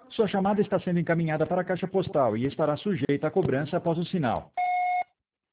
Sua chamada está sendo encaminhada para a caixa postal e estará sujeita à cobrança após o sinal.